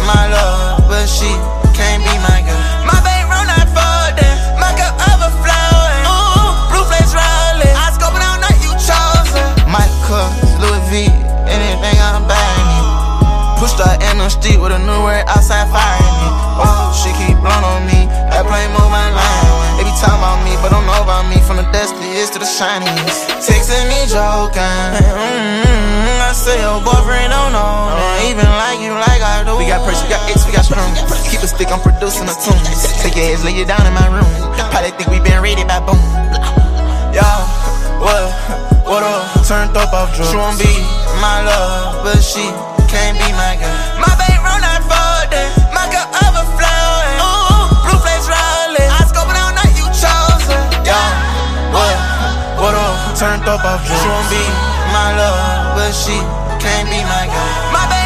my love, but she can't be my girl. My bank roll not folding, my cup overflowing. Ooh, blue flames rolling, I scope it all night, you chosen. Michael, Louis V, anything I'm buying. Pushed her in the street with a new word outside firing me. Oh, she keep blowing on me, that plane move my line. They be talking about me, but don't know about me. From the dusties to the shinies, texting me joking. I say your boyfriend don't know, even like you like I do. We got pressure, we got X, we got strong. Keep a stick, I'm producing a tune. Take your ass, lay you down in my room. Probably think we been raided by boom. Y'all, what up? Turned up off drugs. She won't be my love, but she can't be my girl. My bank roll not folding, my cup overflowing. Ooh, blue flames rolling, I scope it all night, you chosen. Y'all, what up? Turned up off drugs. She won't be my love, but she can't be my girl. My